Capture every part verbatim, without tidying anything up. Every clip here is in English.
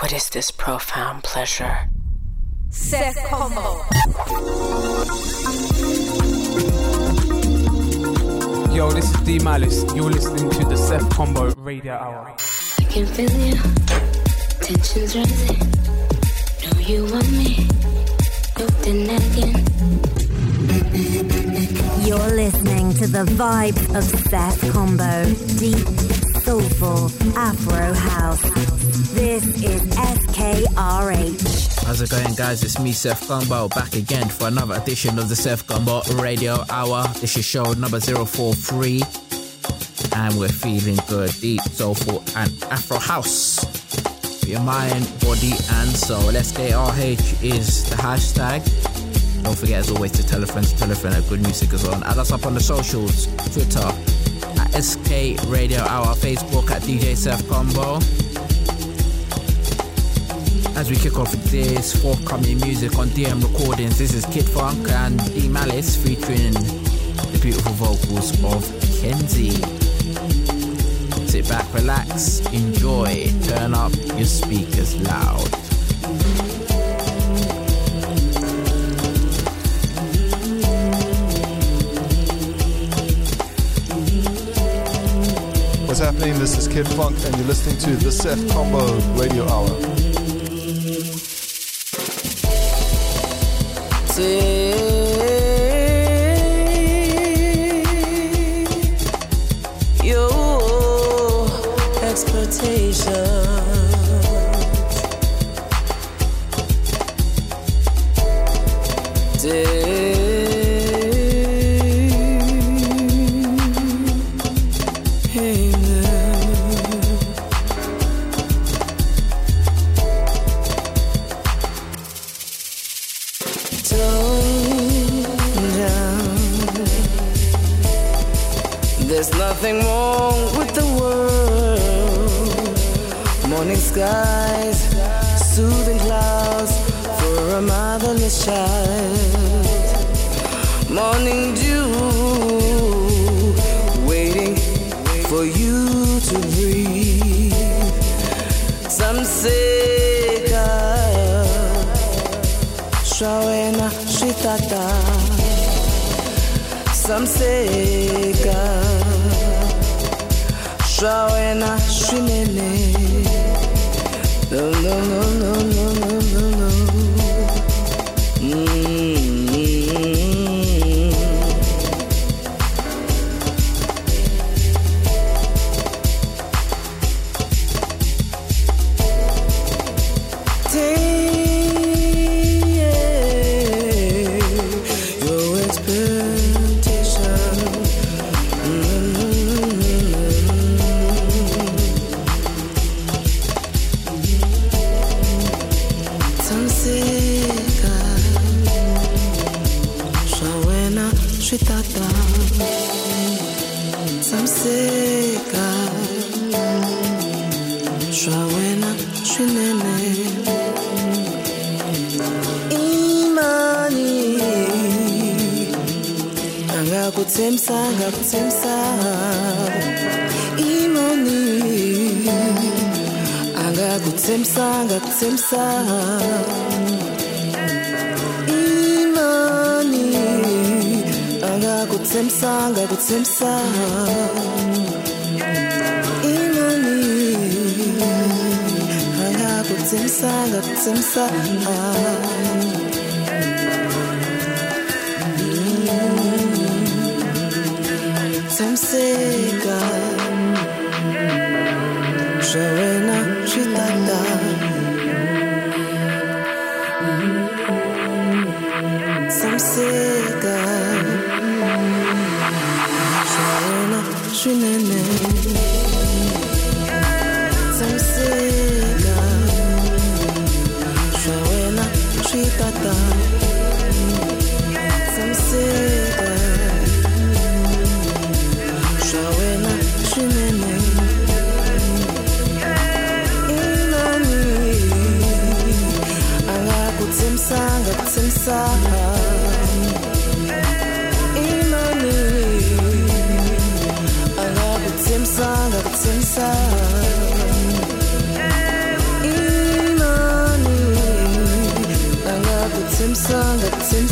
What is this profound pleasure? Seth Combo. Yo, this is D Malice. You're listening to the Seth Combo Radio Hour. I can feel you. Tension's rising. Know you want me. Don't deny again. You're listening to the vibe of Seth Combo. Deep, soulful, Afro House. This is S K R H. How's it going, guys? It's me, Seth Combo, back again for another edition of the Seth Combo Radio Hour. This is show number zero four three. And we're feeling good, deep, soulful, and Afro House. For your mind, body, and soul. S K R H is the hashtag. Don't forget, as always, to tell a friend to tell a friend that good music is on. Add us up on the socials, Twitter at S K Radio Hour, Facebook at D J Seth Combo. As we kick off this forthcoming music on D M Recordings, this is Kid Funk and D Malice featuring the beautiful vocals of Kenzie. Sit back, relax, enjoy, turn up your speakers loud. What's happening? This is Kid Funk and you're listening to the Seth Combo Radio Hour. Your expectations. Nothing wrong with the world. Morning skies, soothing clouds for a motherless child. Morning dew, waiting for you to breathe. Some say Shawena Shitata. Some say Shawena Shimene. No, no, no, no, no, no, no, no. Mm-hmm. Take your expectation. Shitata, some seka, shawena, shinene, imani, anga kutemsa, anga kutemsa, imani, anga kutemsa, anga kutemsa. Gutsemsa, gutsemsa, imani, anga gutsemsa, gutsemsa. Gutsemseka, shawena shitata. Gutsemseka. Shinene, some sega, shawena, shitata, some sega, shawena, shinene, inani, anga kutsemsa, anga kutsemsa, inani. Gutsemsa, gutsemsa, imani,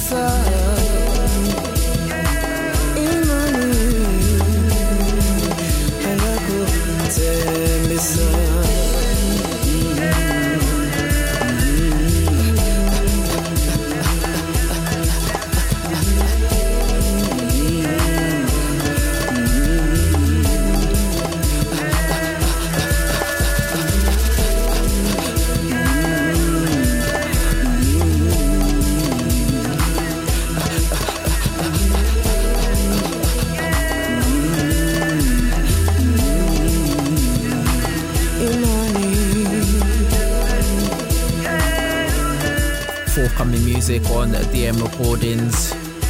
Forthcoming music on D M Recordings.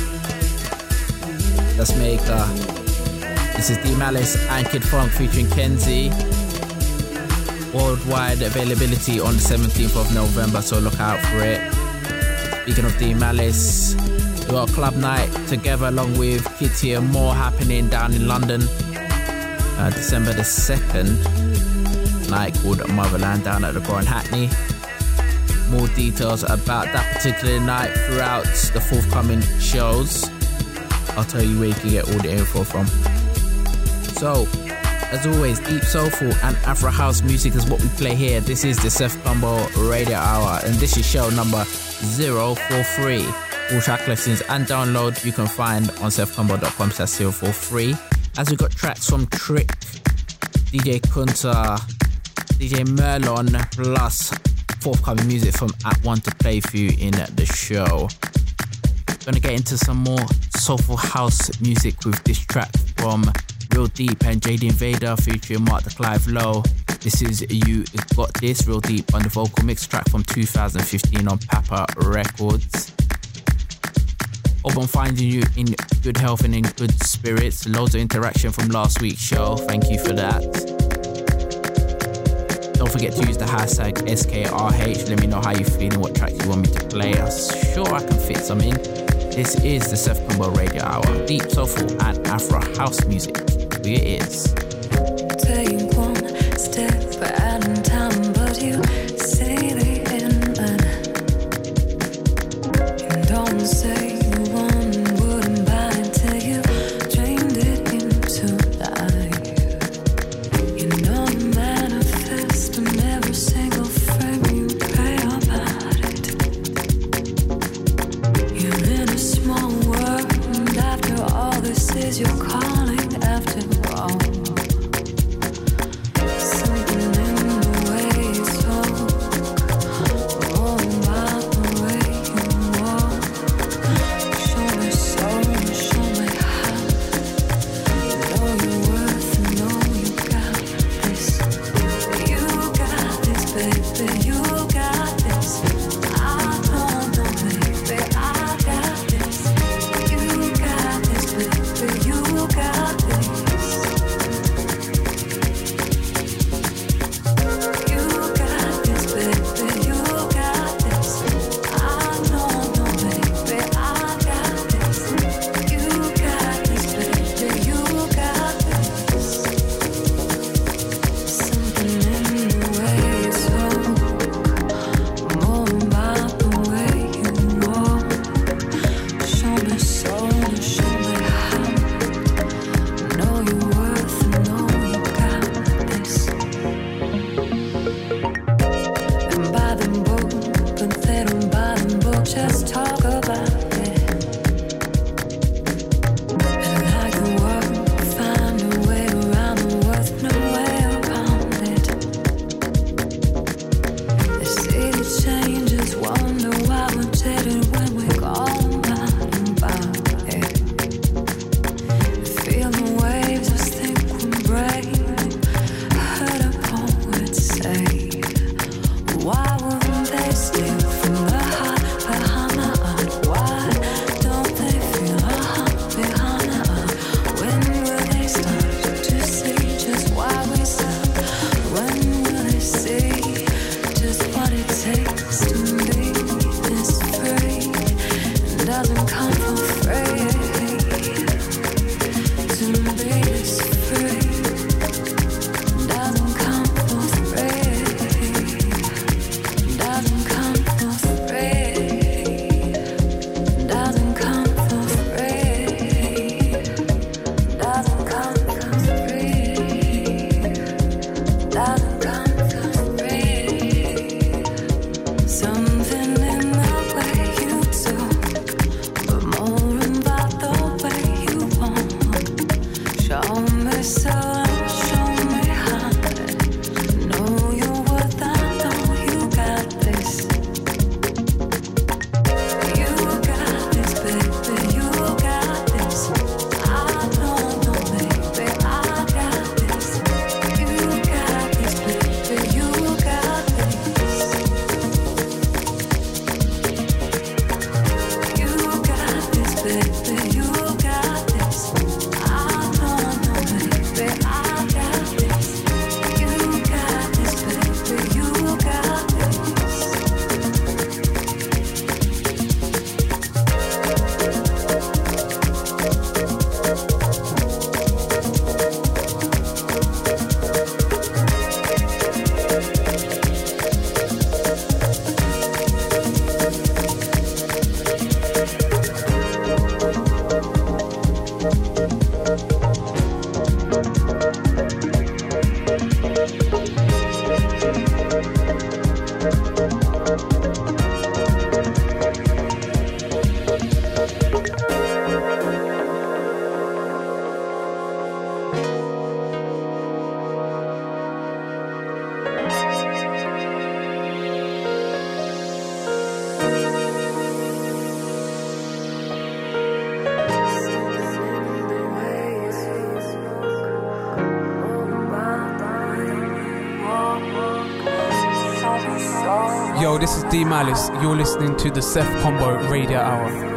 That's Maker. This is D Malice and Kid Funk featuring Kenzie. Worldwide availability on the seventeenth of November, so look out for it. Speaking of D Malice, we got a club night together along with Kitty and more happening down in London. Uh, December the second, night called Motherland down at the Grand Hackney. More details about that particular night throughout the forthcoming shows. I'll tell you where you can get all the info from. So, as always, deep soulful and Afro house music is what we play here. This is the Seth Combo Radio Hour, and this is show number zero four three. All track listings and download you can find on seth combo dot com slash zero four three. As we got tracks from Trick, D J Kunta, D J Merlon, plus forthcoming music from At One to play for you in the show. Gonna get into some more soulful house music with this track from Real Deep and J D Invader featuring Mark the Clive Low. This is You Got This, Real Deep on the vocal mix, track from two thousand fifteen on Papa Records. Hope I'm finding you in good health and in good spirits. Loads of interaction from last week's show. Thank you for that. Don't forget to use the hashtag S K R H. Let me know how you're feeling, what tracks you want me to play. I'm sure I can fit some in. This is the Seth Combo Radio Hour. Deep, soulful and Afro house music. Here it is. Take one step out in time, but you say the end. And don't say you want, wouldn't buy it till you dreamed it into life. You know the manifest in every single frame you pray about it. You're in a small world, and after all this is your calling after all. Yo, this is D Malice. You're listening to the Seth Combo Radio Hour.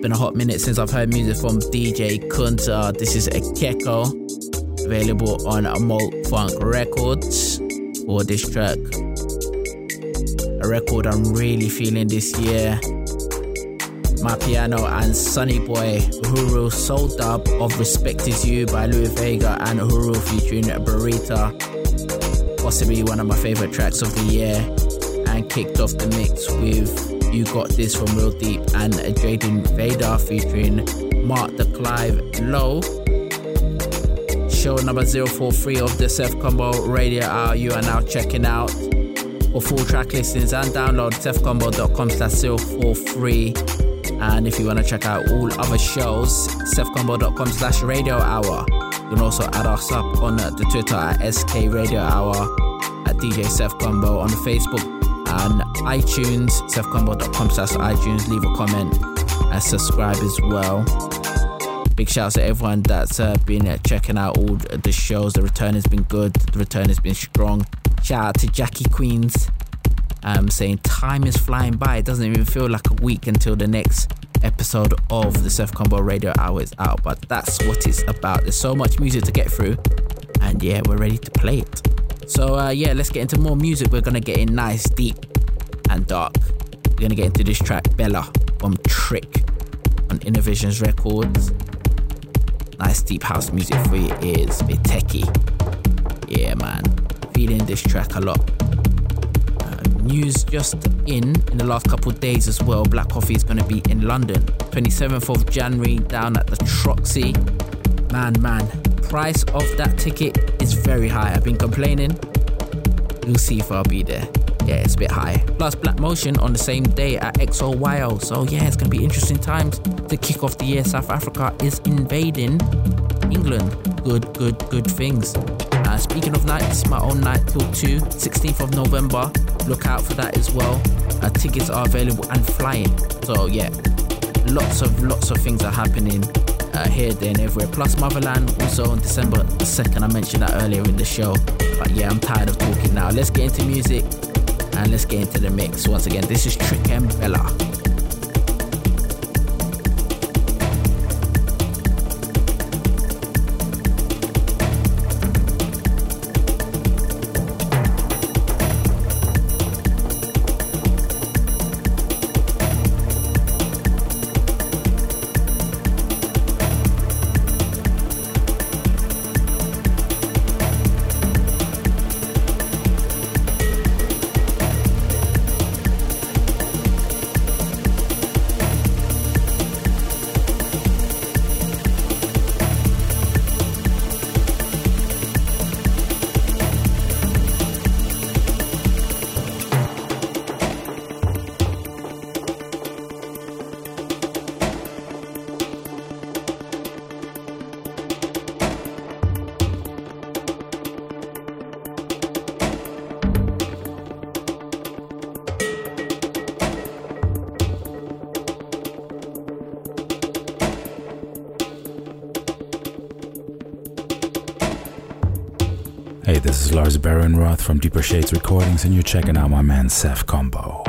been a hot minute since I've heard music from D J Kunta. This is Ekeko, available on Molt Funk Records for this track. A record I'm really feeling this year. Mapiano and Sonny Boy, Uhuru Soul Dub of Respect Is You by Louis Vega and Uhuru featuring Burrita. Possibly one of my favourite tracks of the year. And kicked off the mix with You Got This from Real Deep and Jaden Vader featuring Mark the Clive Low. Show number zero four three of the Seth Combo Radio Hour you are now checking out. For full track listings and download seth combo dot com slash zero four three. And if you want to check out all other shows, seth combo dot com slash radio hour. You can also add us up on the Twitter at S K Radio Hour, at D J Seth Combo on Facebook and iTunes, seth combo dot com slash iTunes. Leave a comment and subscribe as well. Big shouts to everyone that's uh, been uh, checking out all the shows. The return has been good. The return has been strong. Shout out to Jackie Queens. Um, saying time is flying by. It doesn't even feel like a week until the next episode of the Seth Combo Radio Hour is out, but that's what it's about. There's so much music to get through, and yeah, we're ready to play it. So uh, yeah, let's get into more music. We're gonna get in nice, deep and dark. We're gonna get into this track Bella from Trick on Innovisions Records. Nice deep house music for your ears, bit techie. Yeah man, feeling this track a lot. News just in in the last couple of days as well. Black Coffee is going to be in London twenty-seventh of January down at the Troxy. Man man price of that ticket is very high. I've been complaining. We'll see if I'll be there. Yeah, it's a bit high. Plus Black Motion on the same day at X O Y O. So yeah, it's going to be interesting times to kick off the year. South Africa is invading England. Good good good things. Uh, speaking of nights, my own night till two, sixteenth of November. Look out for that as well. Uh, tickets are available and flying. So yeah, lots of lots of things are happening uh, here, there and everywhere. Plus Motherland also on December the second. I mentioned that earlier in the show. But yeah, I'm tired of talking now. Let's get into music and let's get into the mix. Once again, this is Trick and Bella. Hey, this is Lars Barenroth from Deeper Shades Recordings, and you're checking out my man Seth Combo.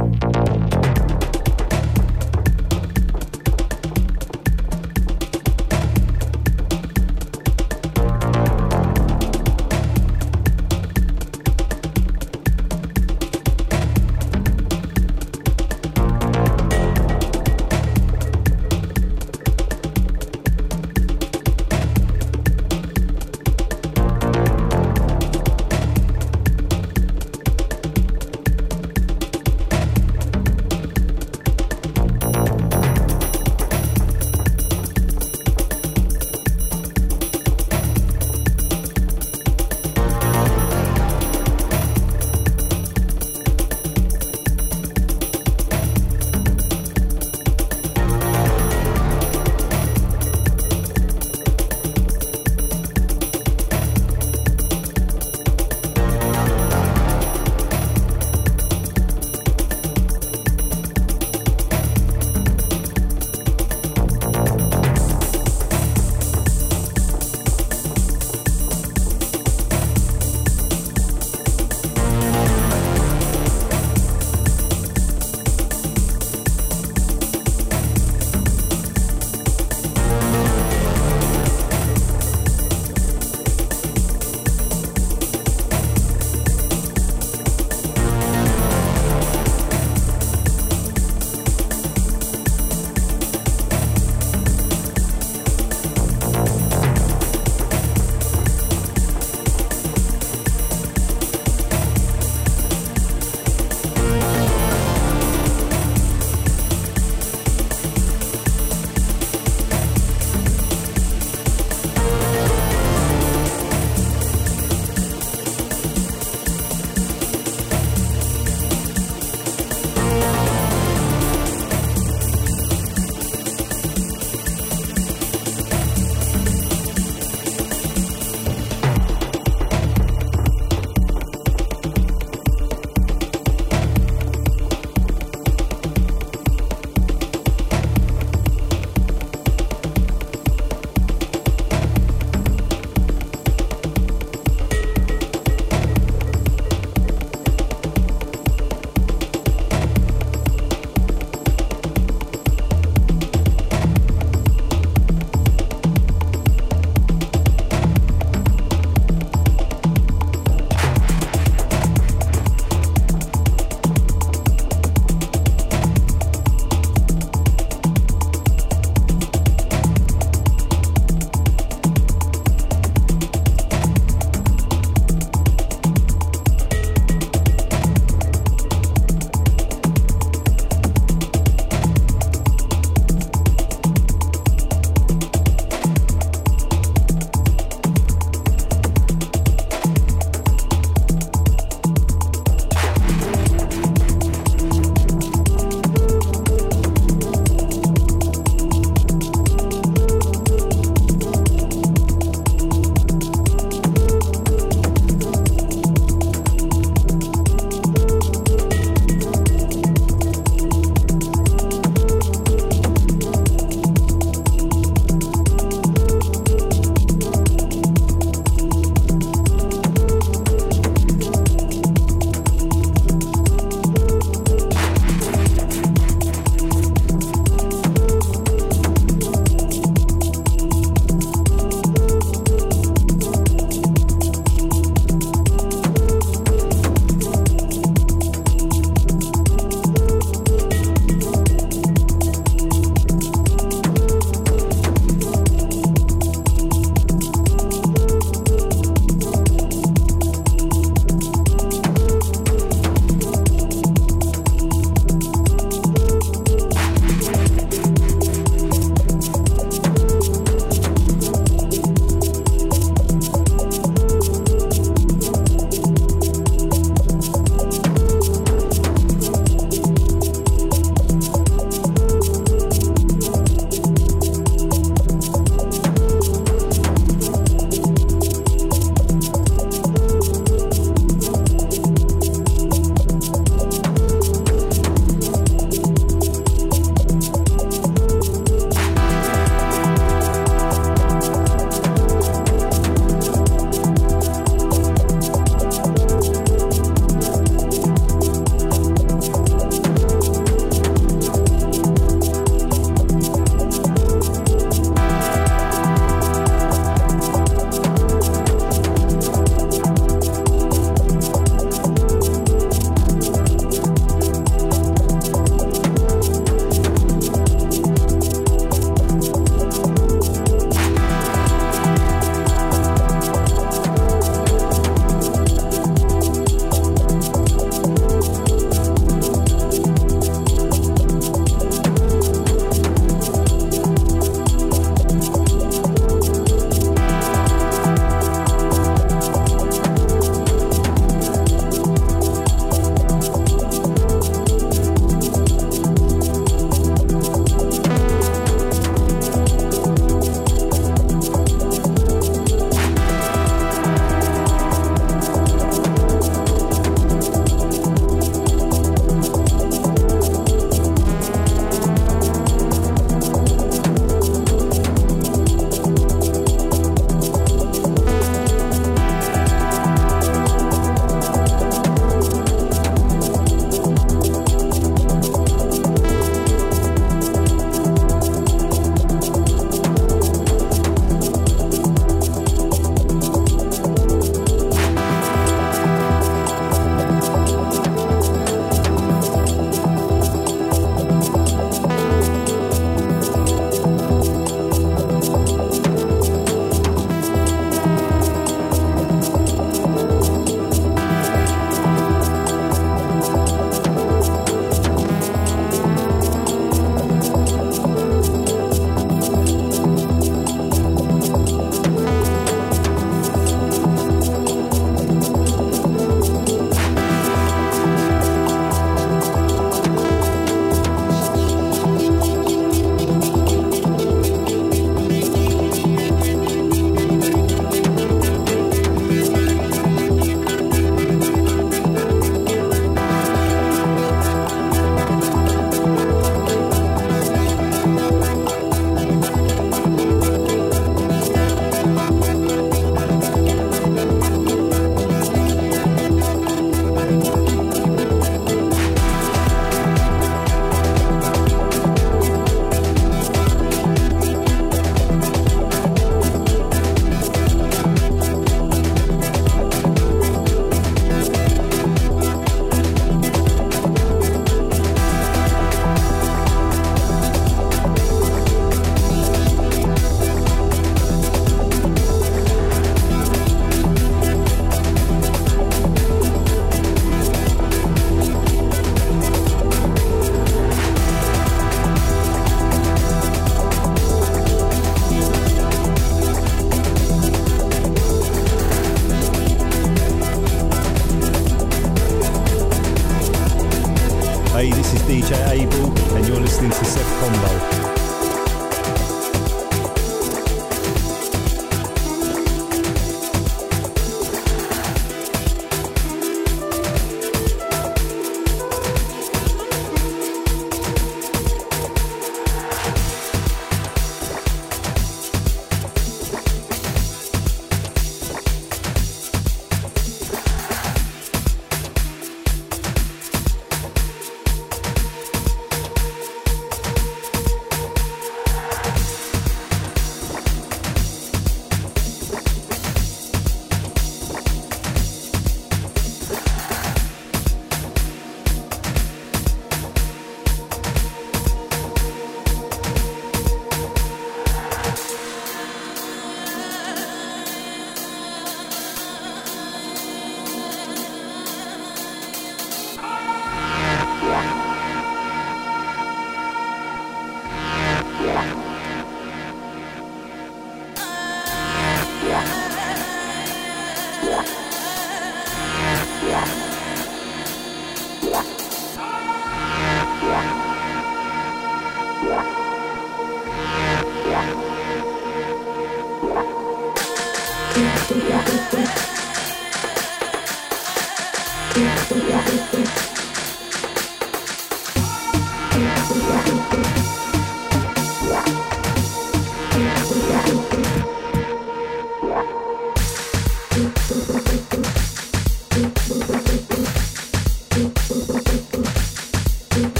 Hey, this is D J Abel, and you're listening to Seth Combo.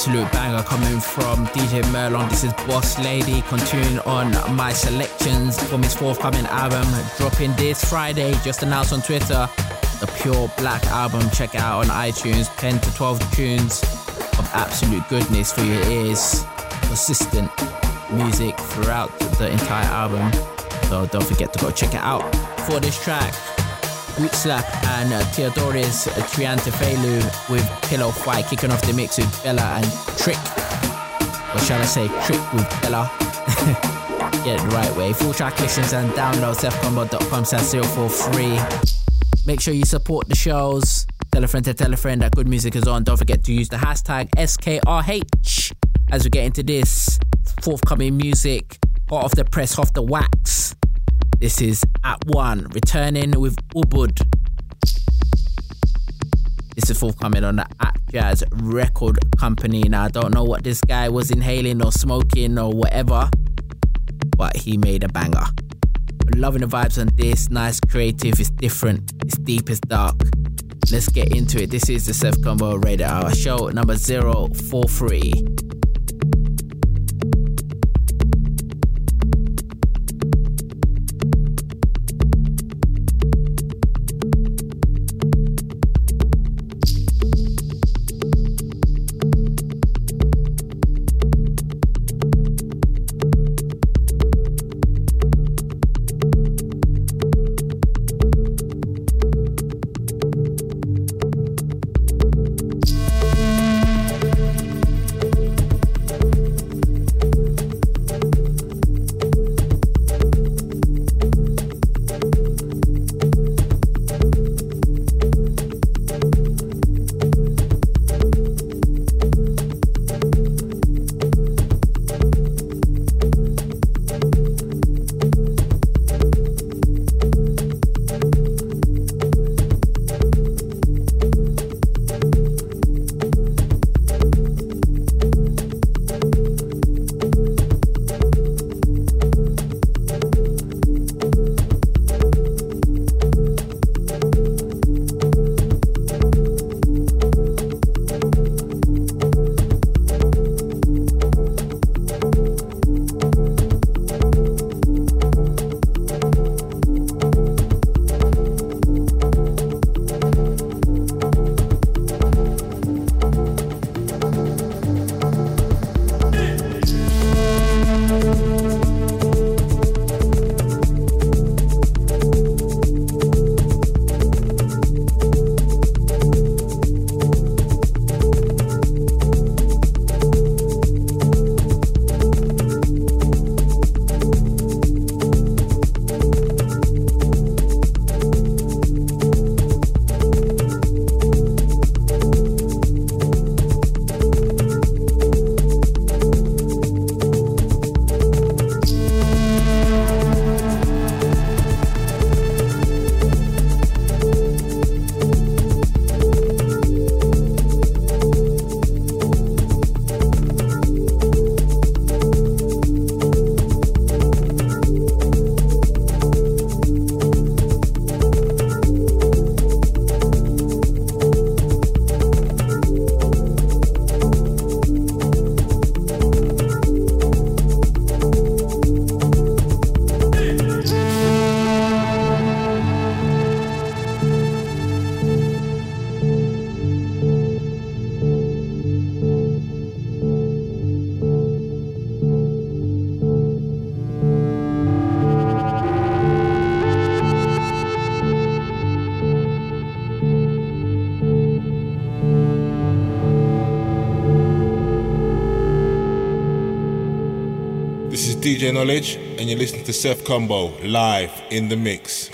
absolute banger coming from D J Merlon. This is Boss Lady, continuing on my selections from his forthcoming album, dropping this Friday, just announced on Twitter. The Pure Black album. Check it out on iTunes. ten to twelve tunes of absolute goodness for your ears. Consistent music throughout the entire album. So don't forget to go check it out. For this track, Boot Slap and uh, Theodoris Triantafelu with Pillow Fight, kicking off the mix with Bella and Trick. Or shall I say Trick with Bella? Get it the right way. Full track listens and download seth combo dot com slash zero four three. Make sure you support the shows. Tell a friend to tell a friend that good music is on. Don't forget to use the hashtag S K R H as we get into this forthcoming music. Hot off the press, off the wax. This is At One, returning with Ubud. This is forthcoming on the At Jazz record company. Now, I don't know what this guy was inhaling or smoking or whatever, but he made a banger. Loving the vibes on this. Nice, creative, it's different, it's deep, it's dark. Let's get into it. This is the Seth Combo Radio Hour, show number zero four three. D J Knowledge, and you're listening to Seth Combo live in the mix.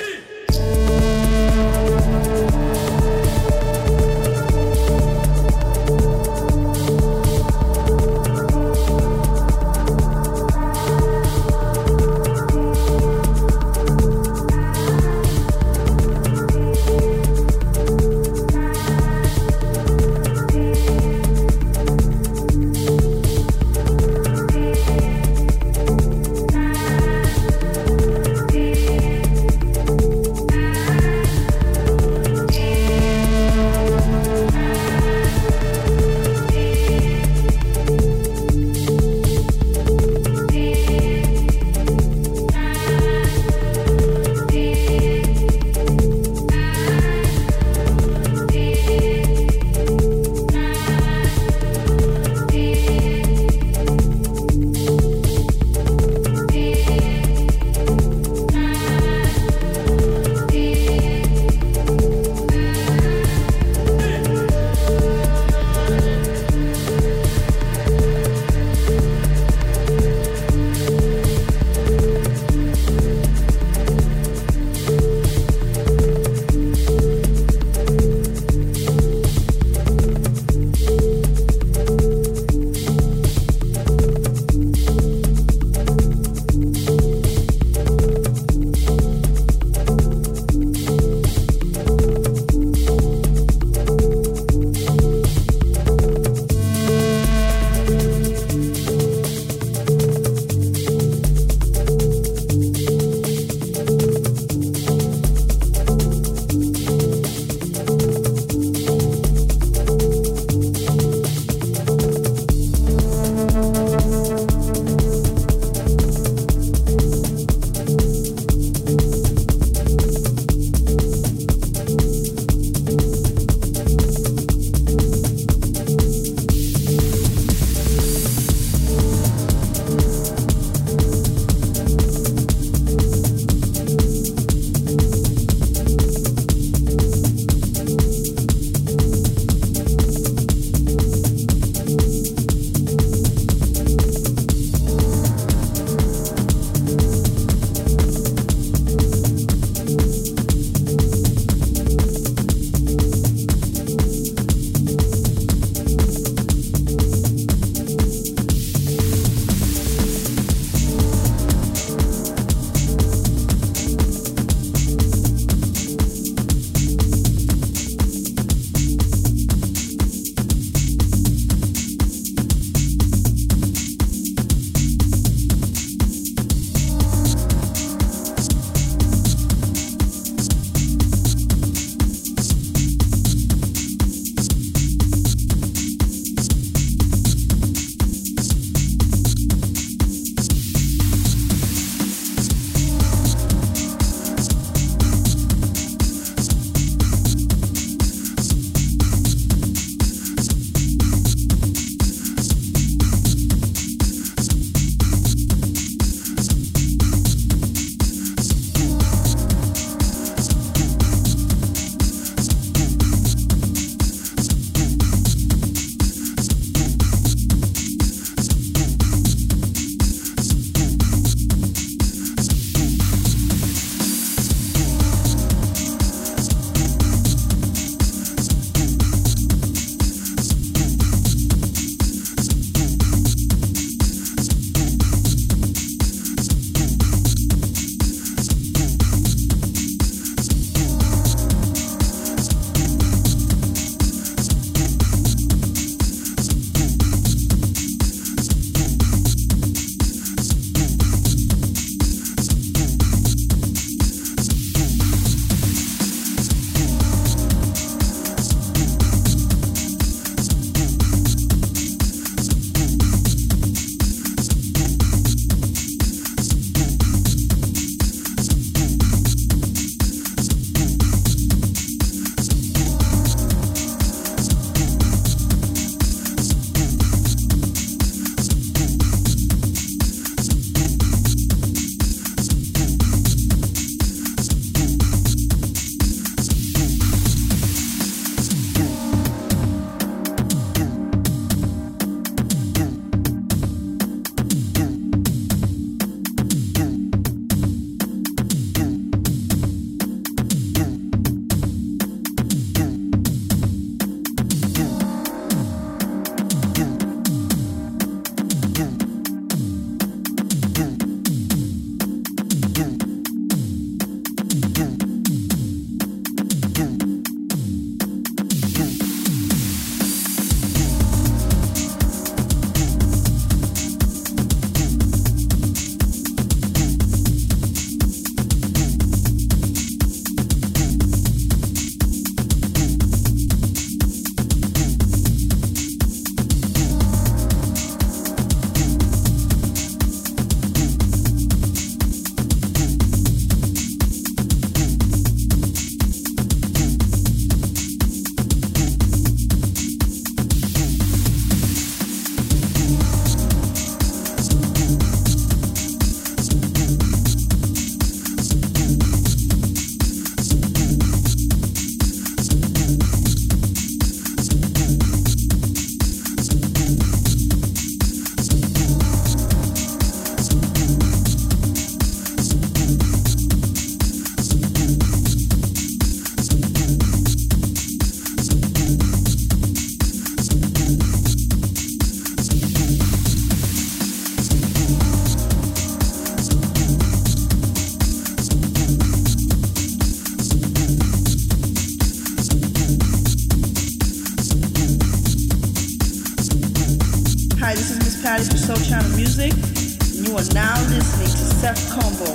Hi, this is Miss Patty from Soul Channel Music, and you are now listening to Seth Combo.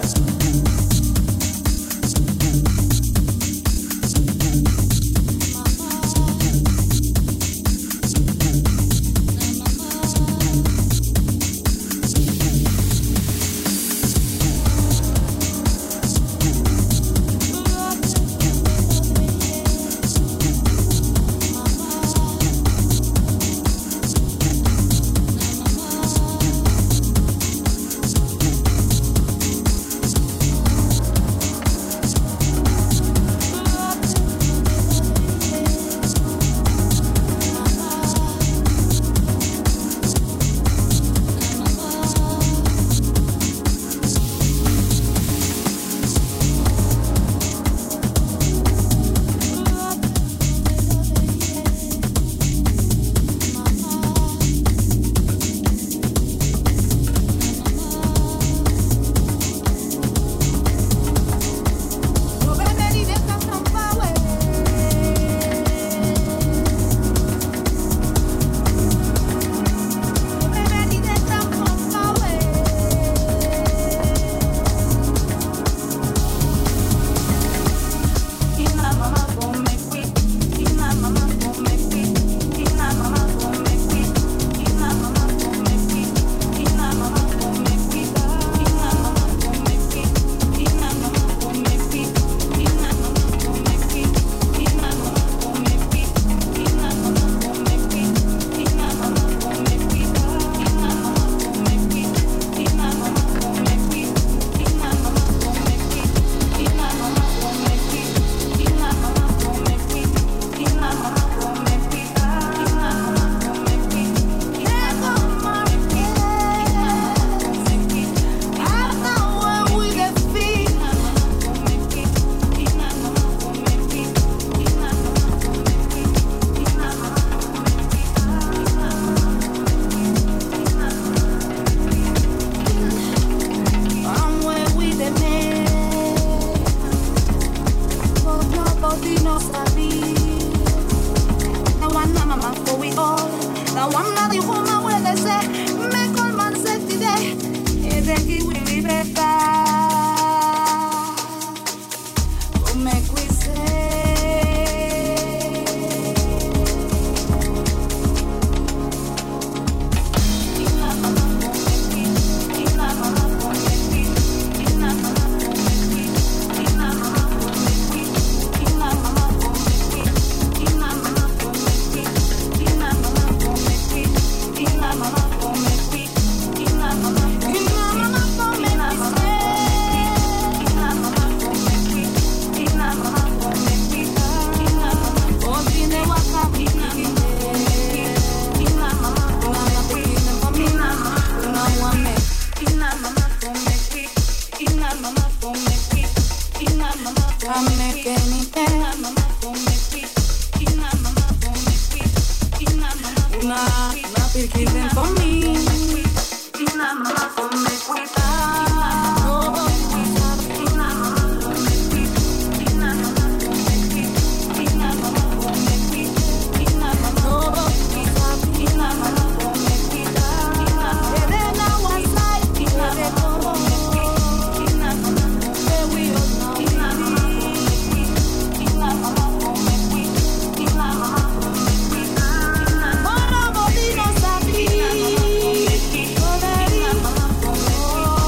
Oh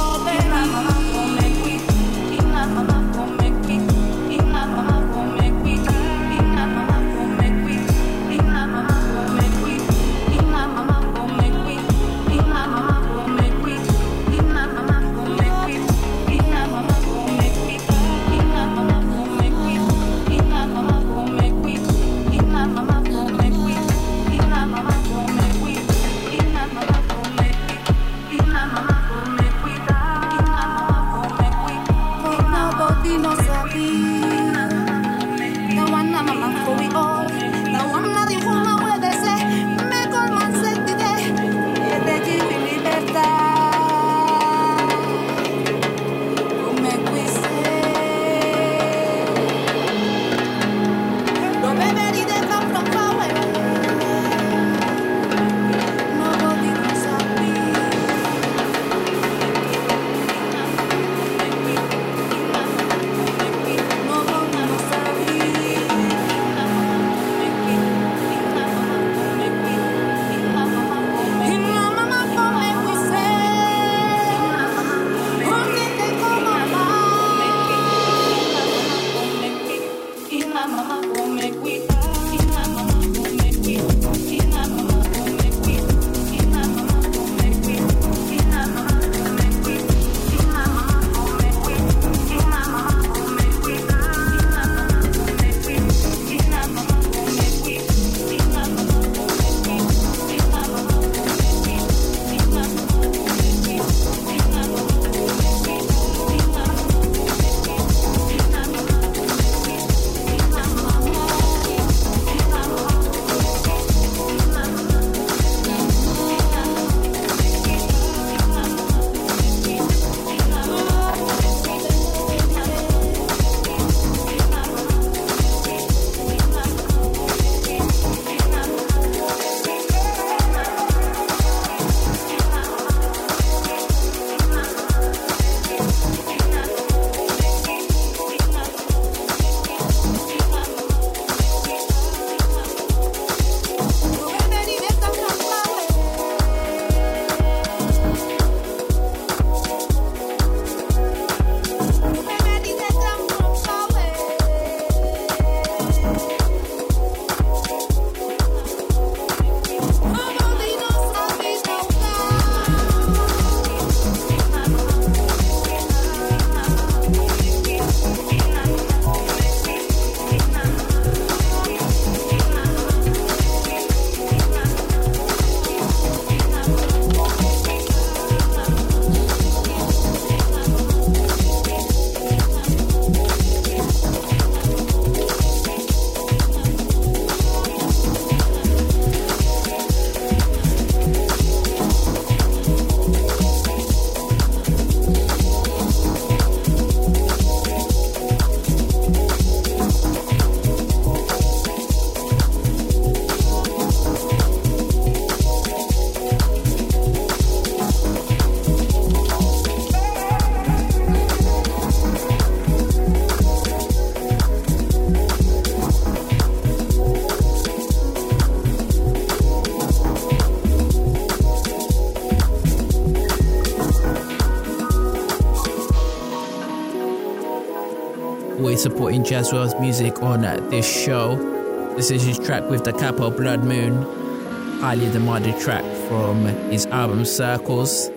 supporting Jazwell's music on this show. This is his track with Da Capo, Blood Moon. Highly demanded track from his album Circles.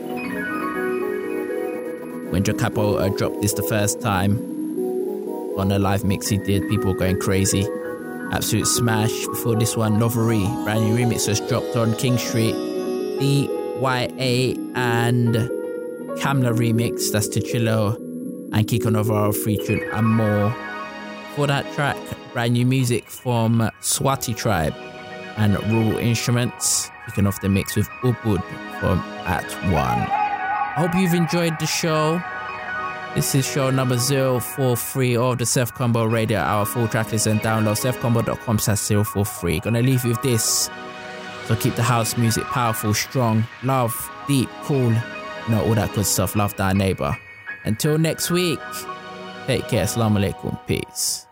When Da Capo uh, dropped this the first time on a live mix he did, people were going crazy. Absolute smash. Before this one, Noverie, brand new remix just dropped on King Street. D Y A and Kamla remix, that's Tuchilo and Kiko Navarro featuring Amor. For that track, brand new music from Swati Tribe and Rural Instruments, kicking off the mix with Ubud from At One. I hope you've enjoyed the show. This is show number zero four three of the Seth Combo Radio Hour. Full track list and download seth combo dot com slash zero four three. Gonna leave you with this. So keep the house music powerful, strong, love, deep, cool, you know, all that good stuff. Love thy neighbor. Until next week, take care. Assalamu alaikum. Peace.